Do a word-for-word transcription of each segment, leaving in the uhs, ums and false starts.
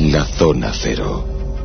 en la zona cero.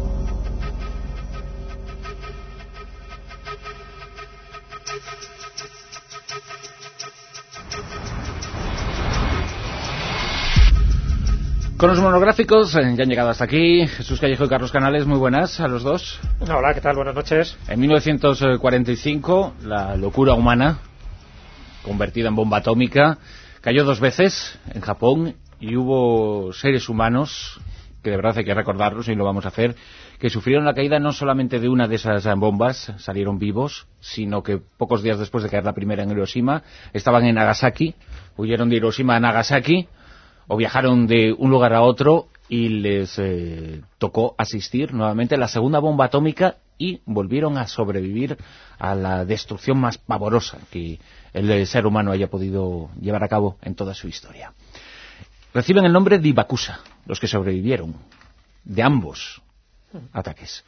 Con los monográficos eh, ya han llegado hasta aquí. Jesús Callejo y Carlos Canales, muy buenas a los dos. Hola, ¿qué tal? Buenas noches. En mil novecientos cuarenta y cinco, la locura humana, convertida en bomba atómica, cayó dos veces en Japón y hubo seres humanos, que de verdad hay que recordarlos y lo vamos a hacer, que sufrieron la caída no solamente de una de esas bombas, salieron vivos, sino que pocos días después de caer la primera en Hiroshima, estaban en Nagasaki, huyeron de Hiroshima a Nagasaki, o viajaron de un lugar a otro y les eh, tocó asistir nuevamente a la segunda bomba atómica y volvieron a sobrevivir a la destrucción más pavorosa que el ser humano haya podido llevar a cabo en toda su historia. Reciben el nombre de Hibakusha, los que sobrevivieron, de ambos ataques.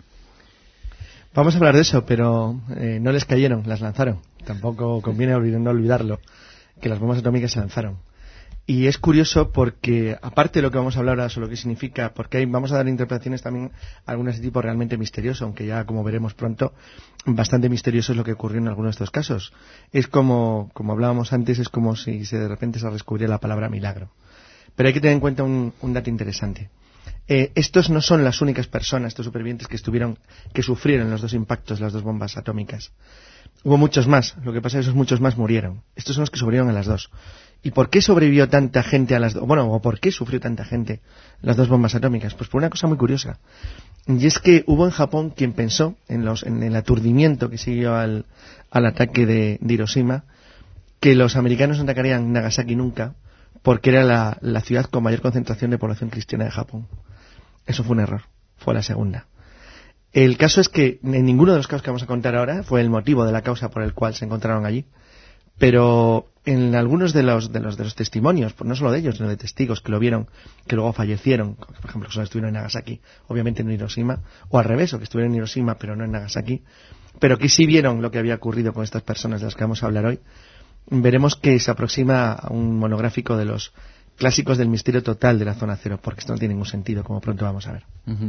Vamos a hablar de eso, pero eh, no les cayeron, las lanzaron. Tampoco conviene no olvidarlo, que las bombas atómicas se lanzaron. Y es curioso porque, aparte de lo que vamos a hablar ahora sobre lo que significa, porque hay, vamos a dar interpretaciones también, algunas de tipo realmente misterioso, aunque ya, como veremos pronto, bastante misterioso es lo que ocurrió en algunos de estos casos. Es como, como hablábamos antes, es como si se, de repente se descubriera la palabra milagro. Pero hay que tener en cuenta un, un dato interesante. Eh, estos no son las únicas personas, estos supervivientes que estuvieron, que sufrieron los dos impactos, las dos bombas atómicas. Hubo muchos más, lo que pasa es que esos muchos más murieron. Estos son los que sobrevivieron a las dos. ¿Y por qué sobrevivió tanta gente a las dos? Bueno, o por qué sufrió tanta gente las dos bombas atómicas? Pues por una cosa muy curiosa. Y es que hubo en Japón quien pensó, en, los, en el aturdimiento que siguió al, al ataque de, de Hiroshima, que los americanos no atacarían Nagasaki nunca, porque era la, la ciudad con mayor concentración de población cristiana de Japón. Eso fue un error. Fue la segunda. El caso es que en ninguno de los casos que vamos a contar ahora fue el motivo de la causa por el cual se encontraron allí, pero en algunos de los de los de los testimonios, pues no solo de ellos, sino de testigos que lo vieron, que luego fallecieron, por ejemplo, que solo estuvieron en Nagasaki, obviamente en Hiroshima, o al revés, o que estuvieron en Hiroshima pero no en Nagasaki, pero que sí vieron lo que había ocurrido con estas personas de las que vamos a hablar hoy, veremos que se aproxima a un monográfico de los clásicos del misterio total de la zona cero, porque esto no tiene ningún sentido, como pronto vamos a ver. Uh-huh.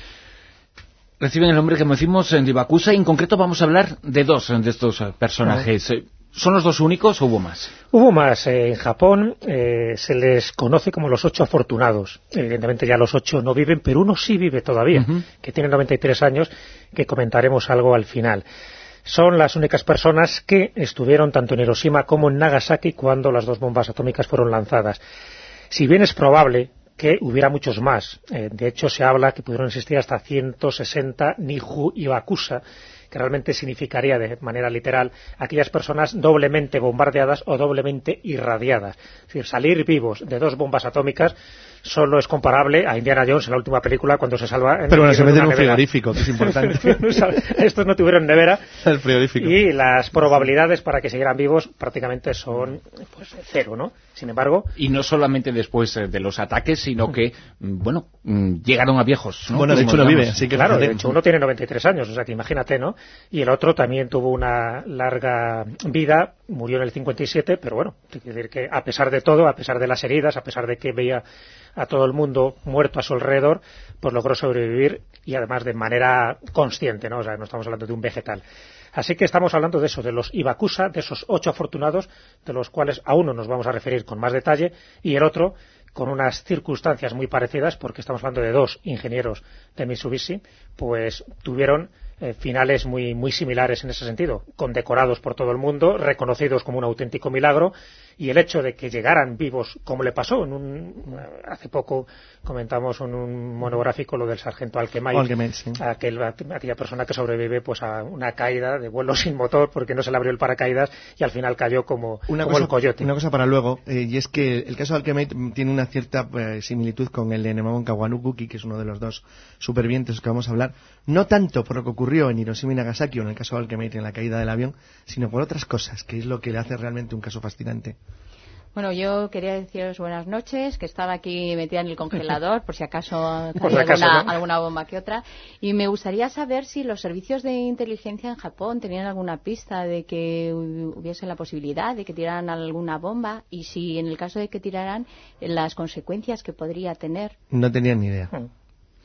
Reciben el nombre, como decimos, de Hibakusha, y en concreto vamos a hablar de dos de estos personajes. Uh-huh. ¿Son los dos únicos o hubo más? Hubo más. En Japón eh, se les conoce como los ocho afortunados. Evidentemente ya los ocho no viven, pero uno sí vive todavía, uh-huh. que tiene noventa y tres años, que comentaremos algo al final. Son las únicas personas que estuvieron tanto en Hiroshima como en Nagasaki cuando las dos bombas atómicas fueron lanzadas. Si bien es probable que hubiera muchos más, eh, de hecho se habla que pudieron existir hasta ciento sesenta Niju Hibakusha, que realmente significaría de manera literal aquellas personas doblemente bombardeadas o doblemente irradiadas. Es decir, salir vivos de dos bombas atómicas solo es comparable a Indiana Jones en la última película cuando se salva en Pero bueno, se mete en un nevera. frigorífico, que es importante. Estos no tuvieron nevera. El frigorífico. Y las probabilidades para que siguieran vivos prácticamente son pues cero, ¿no? Sin embargo... Y no solamente después de los ataques, sino que, bueno, llegaron a viejos, ¿no? Bueno, de hecho uno vive, así que... Claro, de hecho uno tiene noventa y tres años, o sea que imagínate, ¿no? Y el otro también tuvo una larga vida, murió en el cincuenta y siete, pero bueno, hay que decir que a pesar de todo, a pesar de las heridas, a pesar de que veía a todo el mundo muerto a su alrededor, pues logró sobrevivir y además de manera consciente, ¿no? O sea, no estamos hablando de un vegetal. Así que estamos hablando de eso, de los Hibakusha, de esos ocho afortunados, de los cuales a uno nos vamos a referir con más detalle y el otro con unas circunstancias muy parecidas, porque estamos hablando de dos ingenieros de Mitsubishi, pues tuvieron eh, finales muy muy similares en ese sentido, condecorados por todo el mundo, reconocidos como un auténtico milagro, y el hecho de que llegaran vivos, como le pasó en un, hace poco comentamos en un monográfico lo del sargento Alkemay, sí. aquel, aquella persona que sobrevive pues a una caída de vuelo sin motor porque no se le abrió el paracaídas y al final cayó como, una como cosa, el coyote. Una cosa para luego, eh, y es que el caso de Alkemay tiene una cierta eh, similitud con el de Nemamon Kawanubuki, que es uno de los dos supervivientes que vamos a hablar, no tanto por lo que ocurrió en Hiroshima y Nagasaki o en el caso de Alkemay en la caída del avión, sino por otras cosas, que es lo que le hace realmente un caso fascinante. Bueno, yo quería deciros buenas noches, que estaba aquí metida en el congelador, por si acaso por si había acaso, alguna, ¿no? alguna bomba que otra. Y me gustaría saber si los servicios de inteligencia en Japón tenían alguna pista de que hubiese la posibilidad de que tiraran alguna bomba y si en el caso de que tiraran, las consecuencias que podría tener. No tenían ni idea.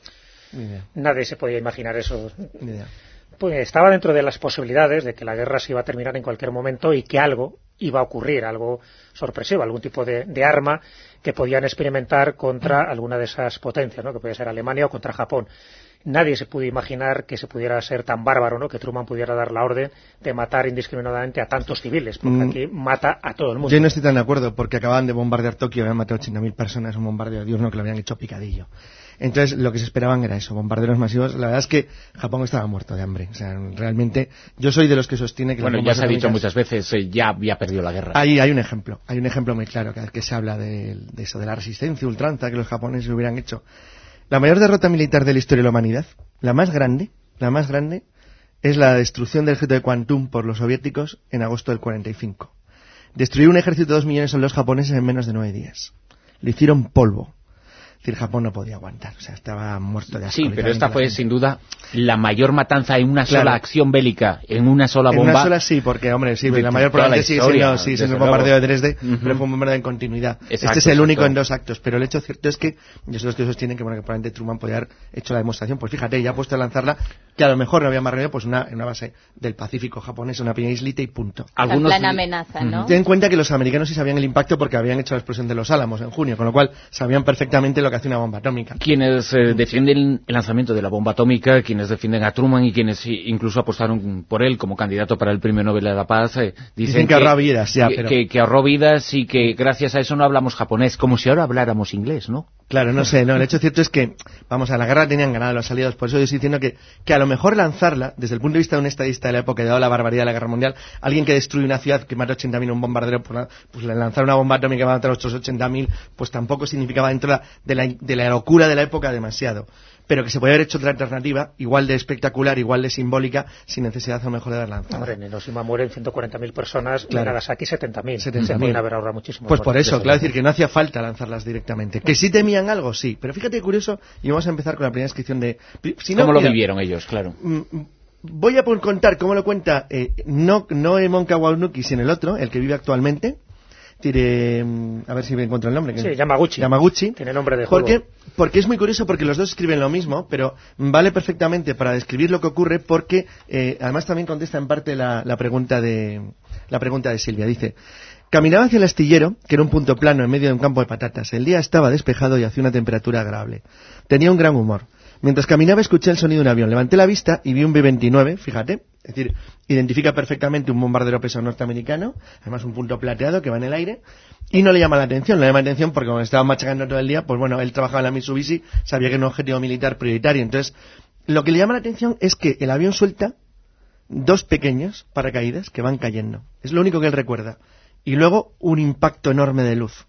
Nadie se podía imaginar eso. Ni idea. Pues estaba dentro de las posibilidades de que la guerra se iba a terminar en cualquier momento y que algo iba a ocurrir, algo sorpresivo, algún tipo de, de arma que podían experimentar contra alguna de esas potencias, ¿no? Que podía ser Alemania o contra Japón. Nadie se pudo imaginar que se pudiera ser tan bárbaro, ¿no? Que Truman pudiera dar la orden de matar indiscriminadamente a tantos civiles, porque mm. aquí mata a todo el mundo. Yo no estoy tan de acuerdo, porque acababan de bombardear Tokio, habían matado ochenta mil personas, un bombardeo de diurno que lo habían hecho picadillo. Entonces, lo que se esperaban era eso, bombarderos masivos. La verdad es que Japón estaba muerto de hambre. O sea, realmente, yo soy de los que sostiene que... Bueno, ya se ha dicho muchas veces, eh, ya había perdido la guerra. Ahí hay un ejemplo, hay un ejemplo muy claro, cada vez que se habla de, de eso, de la resistencia ultranza que los japoneses hubieran hecho. La mayor derrota militar de la historia de la humanidad, la más grande, la más grande, es la destrucción del objeto de Kwantung por los soviéticos en agosto del cuarenta y cinco. Destruir un ejército de dos millones de soldados japoneses en menos de nueve días. Le hicieron polvo. Es decir, Japón no podía aguantar, o sea, estaba muerto de asco. Sí, pero esta fue sin duda la mayor matanza en una claro. sola acción bélica, en una sola bomba. En una sola sí, porque, hombre, sí, la mayor probablemente sigue siendo, sí, siendo el bombardeo de Dresde, uh-huh. pero fue un bombardeo en continuidad. Exacto, este es el exacto. único en dos actos, pero el hecho cierto es que, yo sé los que sostienen que, bueno, que probablemente Truman podía haber hecho la demostración, pues fíjate, ya ha puesto a lanzarla, que a lo mejor no había más remedio, pues una, en una base del Pacífico japonés, una pequeña islita y punto. Algunos... La plena amenaza, ¿no? Uh-huh. Ten en cuenta que los americanos sí sabían el impacto porque habían hecho la explosión de los Álamos en junio, con lo cual sabían perfectamente lo que hace una bomba atómica. Quienes eh, defienden el lanzamiento de la bomba atómica, quienes defienden a Truman y quienes incluso apostaron por él como candidato para el Premio Nobel de la Paz, eh, dicen, dicen que, que ahorró vidas, ya, que, pero... que, que ahorró vidas y que gracias a eso no hablamos japonés, como si ahora habláramos inglés, ¿no? Claro, no sé, no, el hecho cierto es que, vamos, a la guerra tenían ganado los aliados, por eso yo estoy diciendo que, que a lo mejor lanzarla, desde el punto de vista de un estadista de la época, dado la barbaridad de la guerra mundial, alguien que destruye una ciudad que mata ochenta mil en un bombardero, pues, pues lanzar una bomba atómica que va a matar a otros ochenta mil, pues tampoco significaba dentro de la, de la locura de la época demasiado. Pero que se podía haber hecho otra alternativa, igual de espectacular, igual de simbólica, sin necesidad a lo mejor de haber lanzado. Hombre, en Hiroshima mueren ciento cuarenta mil personas, claro. En Nagasaki setenta mil. Se pueden haber ahorrado muchísimo. Pues por eso, claro, decir que no hacía falta lanzarlas directamente. Que sí temían algo, sí. Pero fíjate, curioso, y vamos a empezar con la primera descripción de... Si no, ¿Cómo mira, lo vivieron ellos, claro? Voy a contar cómo lo cuenta, eh, no, no Emon Kawanuki, sino el otro, el que vive actualmente. Tire, a ver si me encuentro el nombre. Sí, Yamaguchi. Yamaguchi. Tiene nombre de juego. Porque, porque es muy curioso porque los dos escriben lo mismo, pero vale perfectamente para describir lo que ocurre porque eh, además también contesta en parte la, la pregunta de la pregunta de Silvia. Dice: caminaba hacia el astillero, que era un punto plano en medio de un campo de patatas. El día estaba despejado y hacía una temperatura agradable. Tenía un gran humor. Mientras caminaba escuché el sonido de un avión. Levanté la vista y vi un B veintinueve, fíjate. Es decir, identifica perfectamente un bombardero pesado norteamericano, además un punto plateado que va en el aire, y no le llama la atención. No le llama la atención porque como estaba machacando todo el día, pues bueno, él trabajaba en la Mitsubishi, sabía que era un objetivo militar prioritario. Entonces, lo que le llama la atención es que el avión suelta dos pequeños paracaídas que van cayendo. Es lo único que él recuerda. Y luego un impacto enorme de luz.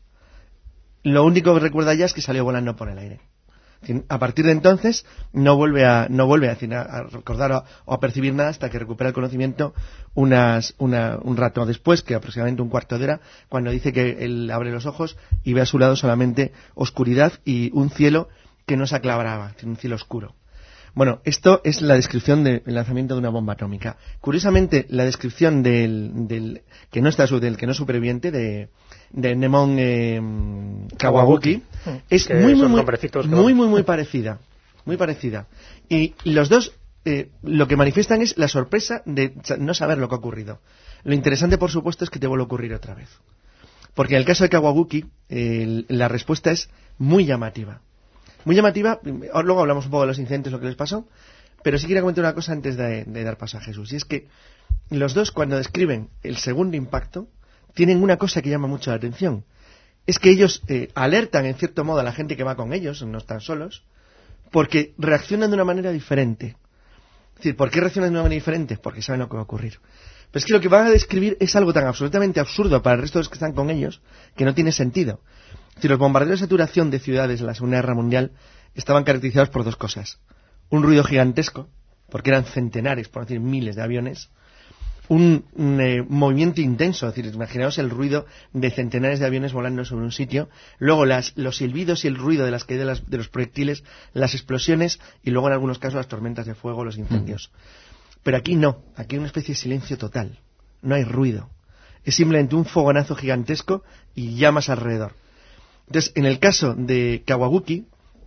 Lo único que recuerda ya es que salió volando por el aire. A partir de entonces no vuelve a no vuelve a, a recordar o, o a percibir nada hasta que recupera el conocimiento unas, una, un rato después, que aproximadamente un cuarto de hora, cuando dice que él abre los ojos y ve a su lado solamente oscuridad y un cielo que no se aclaraba, un cielo oscuro. Bueno, esto es la descripción del lanzamiento de una bomba atómica. Curiosamente, la descripción del, del que no está del que no superviviente de de Nemon eh, Kawaguchi es muy muy muy, muy muy muy parecida, muy parecida. Y los dos eh, lo que manifiestan es la sorpresa de no saber lo que ha ocurrido. Lo interesante, por supuesto, es que te vuelve a ocurrir otra vez. Porque en el caso de Kawaguchi, eh, la respuesta es muy llamativa. Muy llamativa, luego hablamos un poco de los incidentes, lo que les pasó, pero sí quería comentar una cosa antes de, de dar paso a Jesús, y es que los dos, cuando describen el segundo impacto, tienen una cosa que llama mucho la atención. Es que ellos eh, alertan, en cierto modo, a la gente que va con ellos, no están solos, porque reaccionan de una manera diferente. Es decir, ¿por qué reaccionan de una manera diferente? Porque saben lo que va a ocurrir. Pero es que lo que van a describir es algo tan absolutamente absurdo para el resto de los que están con ellos, que no tiene sentido. Es decir, los bombardeos de saturación de ciudades en la Segunda Guerra Mundial estaban caracterizados por dos cosas. Un ruido gigantesco, porque eran centenares, por decir miles de aviones. Un, un eh, movimiento intenso, es decir, imaginaos el ruido de centenares de aviones volando sobre un sitio. Luego las, los silbidos y el ruido de las caídas de, las, de los proyectiles, las explosiones y luego en algunos casos las tormentas de fuego, los incendios. Mm. Pero aquí no, aquí hay una especie de silencio total. No hay ruido. Es simplemente un fogonazo gigantesco y llamas alrededor. Entonces, en el caso de Kawaguchi,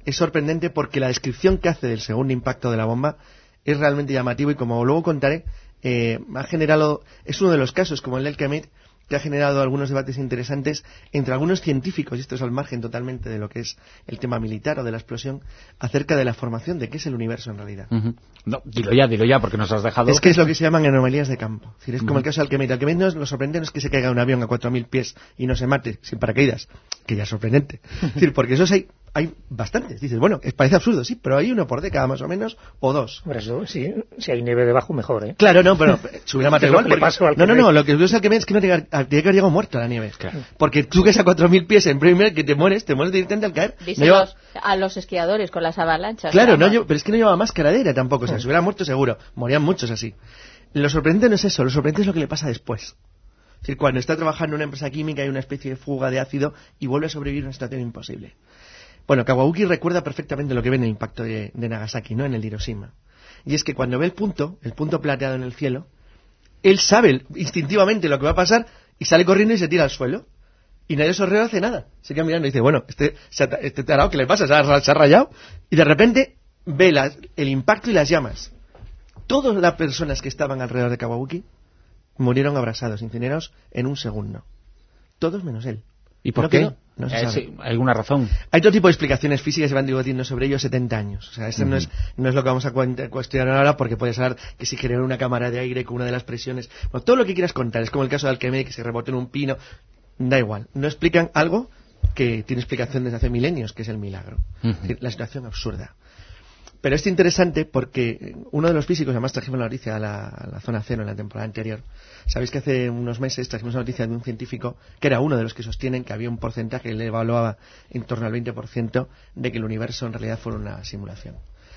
es sorprendente porque la descripción que hace del segundo impacto de la bomba es realmente llamativo y como luego contaré, eh, ha generado, es uno de los casos como el del Kemet que ha generado algunos debates interesantes entre algunos científicos, y esto es al margen totalmente de lo que es el tema militar o de la explosión, acerca de la formación de qué es el universo en realidad. Uh-huh. No, dilo ya, dilo ya, porque nos has dejado... Es que es lo que se llaman anomalías de campo. Es, decir, es como uh-huh. el caso del Kemet. El Kemet no es, lo sorprendente no es que se caiga un avión a cuatro mil pies y no se mate sin paracaídas, que ya es sorprendente. Es decir, porque esos hay... Hay bastantes. Dices, bueno, parece absurdo, sí, pero hay uno por década más o menos, o dos. Por eso, sí, si hay nieve debajo, mejor, ¿eh? Claro, no, pero se hubiera matado igual. Porque... Al no, no, no, lo que es al que es que no tiene que haber llegado muerto a la nieve. Claro. Porque tú que es a cuatro mil pies en primer, que te mueres, te mueres directamente al caer. No lleva... los, a los esquiadores con las avalanchas. Claro, no, yo, pero es que no llevaba máscaradera tampoco, o sea, se hubiera muerto seguro. Morían muchos así. Lo sorprendente no es eso, lo sorprendente es lo que le pasa después. Es decir, cuando está trabajando en una empresa química hay una especie de fuga de ácido y vuelve a sobrevivir a una situación imposible. Bueno, Kawauki recuerda perfectamente lo que ve en el impacto de, de Nagasaki, ¿no? En el Hiroshima. Y es que cuando ve el punto, el punto plateado en el cielo, él sabe instintivamente lo que va a pasar y sale corriendo y se tira al suelo. Y nadie se alrededor hace nada. Se queda mirando y dice, bueno, este, este tarado, ¿qué le pasa? ¿Se ha, se ha rayado? Y de repente ve la, el impacto y las llamas. Todas las personas que estaban alrededor de Kawauki murieron abrasados, incinerados en un segundo. Todos menos él. ¿Y por ¿No qué? quedó? No se eh, sabe. sí, ¿hay alguna razón? Hay otro tipo de explicaciones físicas que se van debatiendo sobre ello setenta años. O sea, esto uh-huh. no, es, no es lo que vamos a cuestionar ahora porque puedes hablar que si generó una cámara de aire con una de las presiones. Bueno, todo lo que quieras contar. Es como el caso de Alquemet que se rebotó en un pino. Da igual. No explican algo que tiene explicación desde hace milenios, que es el milagro. Uh-huh. Es decir, la situación absurda. Pero es interesante porque uno de los físicos, además trajimos la noticia a la, a la zona cero en la temporada anterior. Sabéis que hace unos meses trajimos una noticia de un científico que era uno de los que sostienen que había un porcentaje que le evaluaba en torno al veinte por ciento de que el universo en realidad fuera una simulación.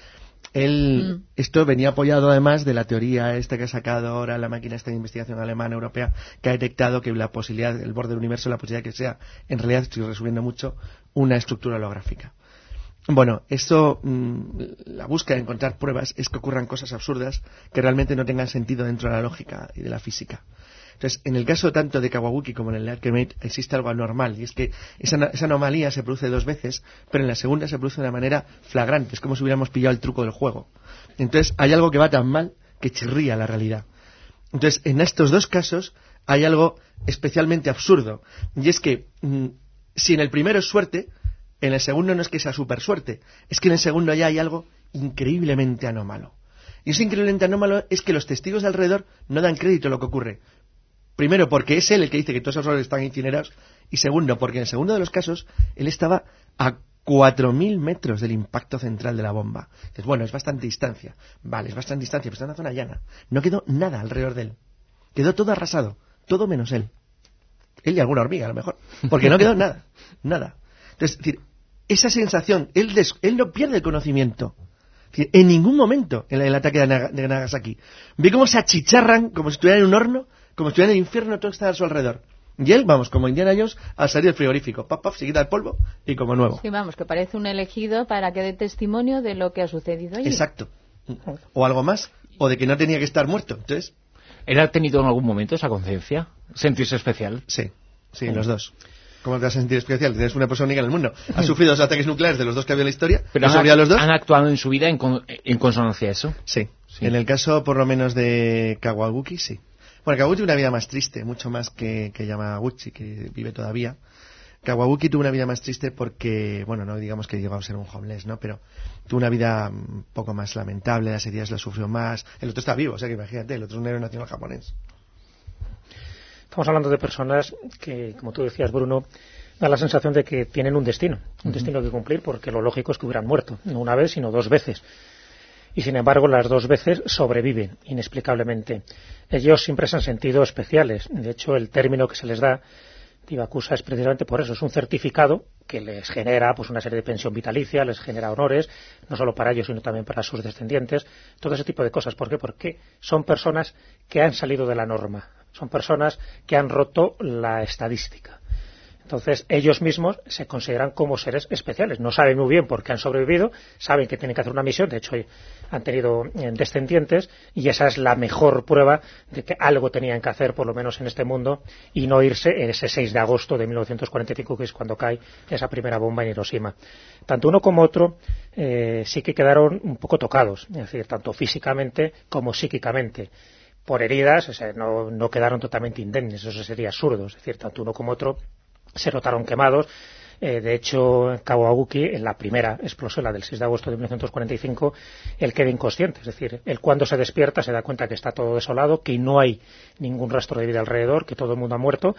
Él, mm. Esto venía apoyado además de la teoría esta que ha sacado ahora la máquina esta de investigación alemana europea que ha detectado que la posibilidad, el borde del universo, la posibilidad de que sea, en realidad estoy resumiendo mucho, una estructura holográfica. Bueno, esto, mmm, la búsqueda de encontrar pruebas es que ocurran cosas absurdas que realmente no tengan sentido dentro de la lógica y de la física. Entonces, en el caso tanto de Kawauki como en el de Archimede existe algo anormal y es que esa, esa anomalía se produce dos veces, pero en la segunda se produce de una manera flagrante, es como si hubiéramos pillado el truco del juego. Entonces, hay algo que va tan mal que chirría la realidad. Entonces, en estos dos casos hay algo especialmente absurdo y es que mmm, si en el primero es suerte, en el segundo no es que sea super suerte, es que en el segundo ya hay algo increíblemente anómalo. Y ese increíblemente anómalo es que los testigos de alrededor no dan crédito a lo que ocurre. Primero, porque es él el que dice que todos esos roles están incinerados. Y segundo, porque en el segundo de los casos, él estaba a cuatro mil metros del impacto central de la bomba. Dices, bueno, es bastante distancia. Vale, es bastante distancia, pero está en una zona llana. No quedó nada alrededor de él. Quedó todo arrasado. Todo menos él. Él y alguna hormiga, a lo mejor. Porque no quedó nada. Nada. Entonces, es decir, esa sensación, él, des, él no pierde el conocimiento. En ningún momento en el ataque de, Naga, de Nagasaki. Ve cómo se achicharran, como si estuvieran en un horno, como si estuvieran en el infierno, todo está a su alrededor. Y él, vamos, como Indiana Jones, al salir del frigorífico. Pap, pap, se quita el polvo y como nuevo. Sí, vamos, que parece un elegido para que dé testimonio de lo que ha sucedido allí. Exacto. O algo más, o de que no tenía que estar muerto. Entonces, ¿él ha tenido en algún momento esa conciencia? ¿Sentirse especial? Sí, sí, oh. Los dos. ¿Cómo te vas a sentir especial? Tienes una persona única en el mundo. Ha sufrido dos ataques nucleares de los dos que había en la historia. ¿Pero han, los dos? han actuado en su vida en, con, en consonancia a eso? Sí. sí. En el caso, por lo menos, de Kawauki, sí. Bueno, Kawauki tuvo una vida más triste, mucho más que, que Yamaguchi, que vive todavía. Kawauki tuvo una vida más triste porque, bueno, no digamos que llegó a ser un homeless, ¿no? Pero tuvo una vida un poco más lamentable, las heridas la sufrió más. El otro está vivo, o sea que imagínate, el otro es un héroe nacional japonés. Estamos hablando de personas que, como tú decías, Bruno, da la sensación de que tienen un destino, un uh-huh. destino que cumplir, porque lo lógico es que hubieran muerto, no una vez, sino dos veces. Y sin embargo, las dos veces sobreviven, inexplicablemente. Ellos siempre se han sentido especiales. De hecho, el término que se les da, Hibakusha, es precisamente por eso. Es un certificado que les genera pues una serie de pensión vitalicia, les genera honores, no solo para ellos, sino también para sus descendientes. Todo ese tipo de cosas. ¿Por qué? Porque son personas que han salido de la norma. Son personas que han roto la estadística. Entonces, ellos mismos se consideran como seres especiales. No saben muy bien por qué han sobrevivido, saben que tienen que hacer una misión, de hecho han tenido eh, descendientes, y esa es la mejor prueba de que algo tenían que hacer, por lo menos en este mundo, y no irse ese seis de agosto de mil novecientos cuarenta y cinco, que es cuando cae esa primera bomba en Hiroshima. Tanto uno como otro eh, sí que quedaron un poco tocados, es decir, tanto físicamente como psíquicamente. Por heridas, o sea, no, no quedaron totalmente indemnes, eso sería absurdo, es decir, tanto uno como otro se notaron quemados. Eh, de hecho, Kawaguchi, en la primera explosión, la del seis de agosto de mil novecientos cuarenta y cinco, él queda inconsciente, es decir, él cuando se despierta se da cuenta que está todo desolado, que no hay ningún rastro de vida alrededor, que todo el mundo ha muerto,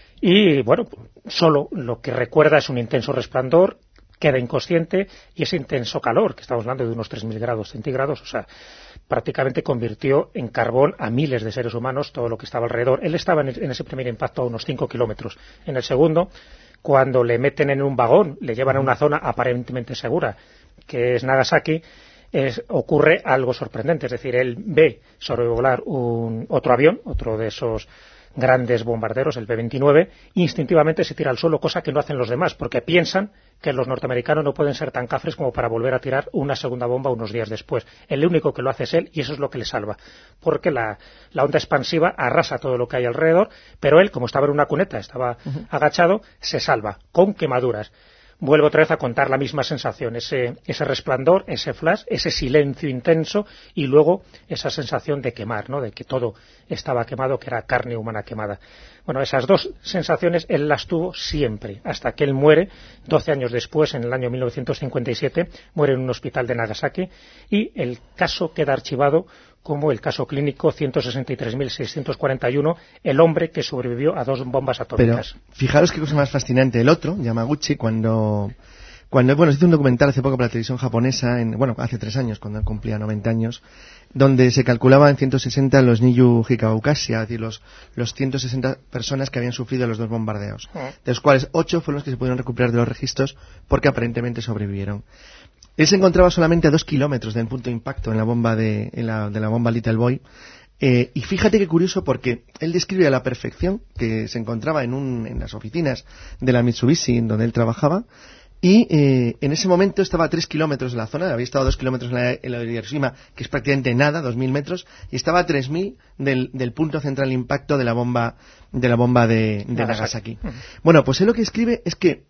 y bueno, solo lo que recuerda es un intenso resplandor, queda inconsciente, y ese intenso calor, que estamos hablando de unos tres mil grados centígrados, o sea, prácticamente convirtió en carbón a miles de seres humanos todo lo que estaba alrededor. Él estaba en, en ese primer impacto a unos cinco kilómetros. En el segundo, cuando le meten en un vagón, le llevan a una zona aparentemente segura, que es Nagasaki, es, ocurre algo sorprendente. Es decir, él ve sobrevolar un, otro avión, otro de esos grandes bombarderos, el B veintinueve, instintivamente se tira al suelo, cosa que no hacen los demás, porque piensan que los norteamericanos no pueden ser tan cafres como para volver a tirar una segunda bomba unos días después. El único que lo hace es él, y eso es lo que le salva, porque la, la onda expansiva arrasa todo lo que hay alrededor, pero él, como estaba en una cuneta, estaba uh-huh. agachado, se salva, con quemaduras. Vuelvo otra vez a contar la misma sensación, ese, ese resplandor, ese flash, ese silencio intenso, y luego esa sensación de quemar, ¿no?, de que todo estaba quemado, que era carne humana quemada. Bueno, esas dos sensaciones él las tuvo siempre, hasta que él muere doce años después, en el año mil novecientos cincuenta y siete, muere en un hospital de Nagasaki, y el caso queda archivado como el caso clínico ciento sesenta y tres mil seiscientos cuarenta y uno, el hombre que sobrevivió a dos bombas atómicas. Pero fijaros qué cosa más fascinante. El otro, Yamaguchi, cuando cuando bueno, hizo un documental hace poco para la televisión japonesa, en, bueno, hace tres años, cuando él cumplía noventa años, donde se calculaba en ciento sesenta los Niyu Hikaukashi, es decir, los, los ciento sesenta personas que habían sufrido los dos bombardeos, de los cuales ocho fueron los que se pudieron recuperar de los registros porque aparentemente sobrevivieron. Él se encontraba solamente a dos kilómetros del punto de impacto en la bomba de, en la, de la bomba Little Boy. Eh, y fíjate qué curioso, porque él describe a la perfección que se encontraba en, un, en las oficinas de la Mitsubishi en donde él trabajaba, y eh, en ese momento estaba a tres kilómetros de la zona, había estado a dos kilómetros en la, en la de Hiroshima, que es prácticamente nada, dos mil metros, y estaba a tres mil del, del punto central de impacto de la bomba de la bomba de, de Nagasaki. Bueno, pues él lo que escribe es que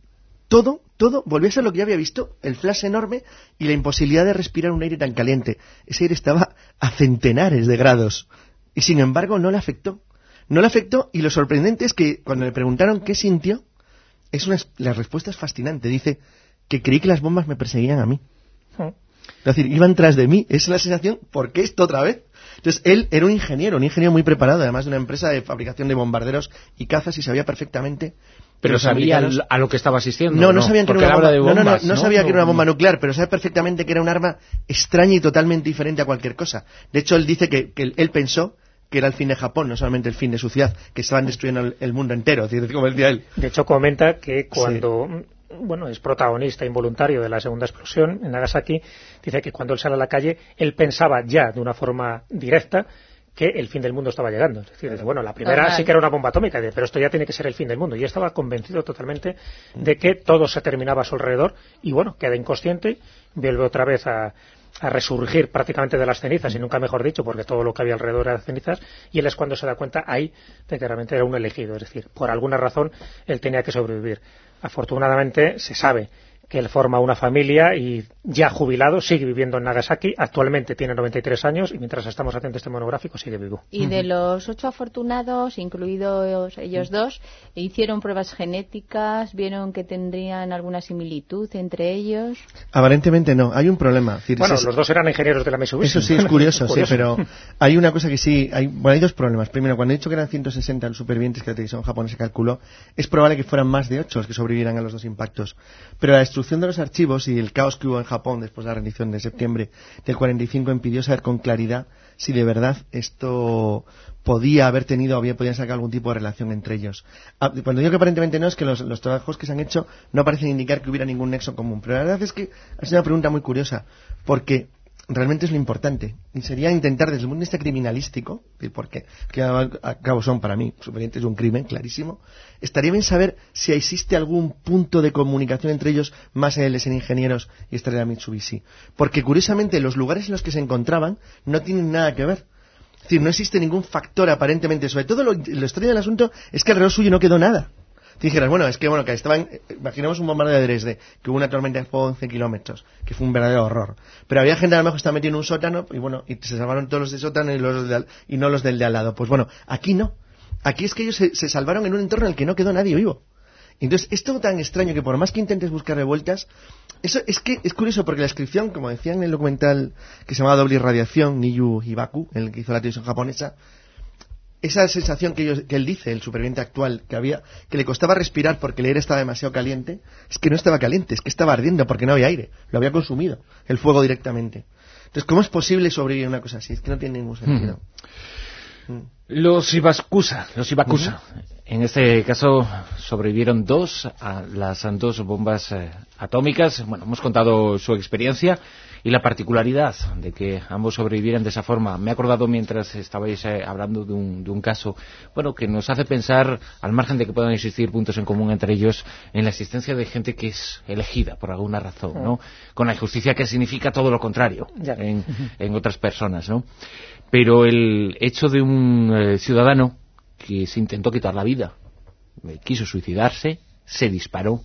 todo, todo volvió a ser lo que ya había visto, el flash enorme y la imposibilidad de respirar un aire tan caliente. Ese aire estaba a centenares de grados y sin embargo no le afectó. No le afectó, y lo sorprendente es que cuando le preguntaron qué sintió, es una, la respuesta es fascinante. Dice que creí que las bombas me perseguían a mí. Es decir, iban tras de mí. Esa es la sensación, ¿por qué esto otra vez? Entonces, él era un ingeniero, un ingeniero muy preparado, además de una empresa de fabricación de bombarderos y cazas, y sabía perfectamente... Pero sabía americanos... a lo que estaba asistiendo. No, no, no sabían que era una bomba, de bombas, no, no, no, no, no sabía no, que era una bomba no. nuclear, pero sabe perfectamente que era un arma extraña y totalmente diferente a cualquier cosa. De hecho, él dice que, que él pensó que era el fin de Japón, no solamente el fin de su ciudad, que estaban destruyendo el, el mundo entero, es decir, como decía él. De hecho, comenta que cuando... Sí. Bueno, es protagonista involuntario de la segunda explosión en Nagasaki, dice que cuando él sale a la calle, él pensaba ya de una forma directa que el fin del mundo estaba llegando. Es decir, dice, bueno, la primera sí que era una bomba atómica, pero esto ya tiene que ser el fin del mundo. Y estaba convencido totalmente de que todo se terminaba a su alrededor, y bueno, queda inconsciente, vuelve otra vez a, a resurgir prácticamente de las cenizas, y nunca mejor dicho, porque todo lo que había alrededor era cenizas, y él es cuando se da cuenta ahí de que realmente era un elegido. Es decir, por alguna razón él tenía que sobrevivir. Afortunadamente se sabe que él forma una familia y ya jubilado sigue viviendo en Nagasaki. Actualmente tiene noventa y tres años y mientras estamos haciendo este monográfico sigue vivo. Y de los ocho afortunados, incluidos ellos dos, hicieron pruebas genéticas, vieron que tendrían alguna similitud entre ellos. Aparentemente no, hay un problema. Decir, bueno, es, los dos eran ingenieros de la Mitsubishi. Eso sí es curioso, sí, pero hay una cosa que sí, hay, bueno, hay dos problemas. Primero, cuando he dicho que eran ciento sesenta los supervivientes que la televisión japonesa calculó, es probable que fueran más de ocho los que sobrevivieran a los dos impactos. Pero la destrucción de los archivos y el caos que hubo en Japón después de la rendición de septiembre del cuarenta y cinco impidió saber con claridad si de verdad esto podía haber tenido o bien podían sacar algún tipo de relación entre ellos. Cuando digo que aparentemente no, es que los, los trabajos que se han hecho no parecen indicar que hubiera ningún nexo común. Pero la verdad es que es una pregunta muy curiosa, porque realmente es lo importante. Y sería intentar, desde el punto de vista criminalístico, porque que a cabo son para mí supervivientes de un crimen, clarísimo, estaría bien saber si existe algún punto de comunicación entre ellos, más allá de ser ingenieros y Estrella Mitsubishi. Porque curiosamente los lugares en los que se encontraban no tienen nada que ver. Es decir, no existe ningún factor aparentemente. Sobre todo lo, lo extraño del asunto es que alrededor suyo no quedó nada. Te dijeras, bueno, es que bueno que estaban, imaginemos un bombardeo de Dresde, que hubo una tormenta de fuego de once kilómetros, que fue un verdadero horror. Pero había gente a lo mejor que estaba metida en un sótano, y bueno, y se salvaron todos los de sótano y, los de al, y no los del de al lado. Pues bueno, aquí no. Aquí es que ellos se, se salvaron en un entorno en el que no quedó nadie vivo. Entonces, es todo tan extraño que por más que intentes buscar revueltas, eso es que es curioso porque la descripción, como decían en el documental que se llamaba Doble Irradiación, Niyu Hibaku, el que hizo la televisión japonesa, esa sensación que, ellos, que él dice, el superviviente actual, que había, que le costaba respirar porque el aire estaba demasiado caliente, es que no estaba caliente, es que estaba ardiendo porque no había aire, lo había consumido, el fuego directamente. Entonces, ¿cómo es posible sobrevivir a una cosa así? Es que no tiene ningún sentido. Mm. Mm. Los Ibakusa, los Ibakusa, uh-huh. En este caso sobrevivieron dos a las dos bombas eh, atómicas. Bueno, hemos contado su experiencia y la particularidad de que ambos sobrevivieran de esa forma. Me he acordado mientras estabais eh, hablando de un, de un caso, bueno, que nos hace pensar, al margen de que puedan existir puntos en común entre ellos, en la existencia de gente que es elegida por alguna razón, ¿no? Con la injusticia que significa todo lo contrario en, en otras personas, ¿no? Pero el hecho de un eh, ciudadano que se intentó quitar la vida, eh, quiso suicidarse, se disparó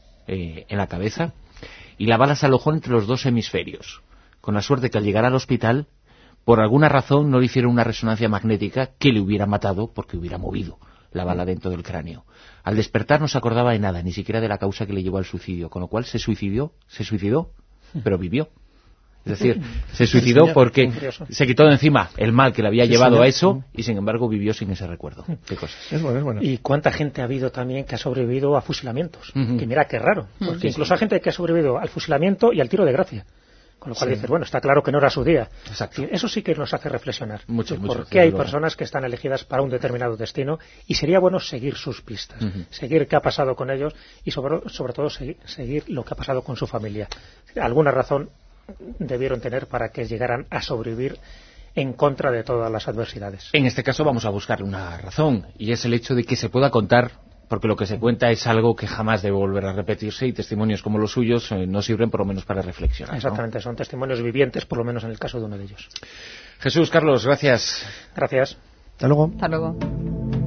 eh, en la cabeza y la bala se alojó entre los dos hemisferios, con la suerte que al llegar al hospital, por alguna razón no le hicieron una resonancia magnética que le hubiera matado porque hubiera movido la bala dentro del cráneo. Al despertar no se acordaba de nada, ni siquiera de la causa que le llevó al suicidio, con lo cual se suicidó, se suicidó, pero vivió. Es decir, se suicidó porque se quitó de encima el mal que le había llevado a eso y sin embargo vivió sin ese recuerdo. Qué cosas. Es bueno, es bueno. Y cuánta gente ha habido también que ha sobrevivido a fusilamientos. Uh-huh. Que mira, qué raro. Porque sí, incluso sí. Hay gente que ha sobrevivido al fusilamiento y al tiro de gracia. Con lo cual sí. Dices, bueno, está claro que no era su día. Exacto. Eso sí que nos hace reflexionar. Mucho, ¿Por mucho, qué hay personas que están elegidas para un determinado destino? Y sería bueno seguir sus pistas, uh-huh. seguir qué ha pasado con ellos y sobre, sobre todo seguir, seguir lo que ha pasado con su familia. Alguna razón debieron tener para que llegaran a sobrevivir en contra de todas las adversidades. En este caso vamos a buscarle una razón, y es el hecho de que se pueda contar, porque lo que se cuenta es algo que jamás debe volver a repetirse, y testimonios como los suyos eh, nos sirven por lo menos para reflexionar. Exactamente, ¿no? Son testimonios vivientes, por lo menos en el caso de uno de ellos. Jesús, Carlos, gracias. Gracias. Hasta luego. Hasta luego.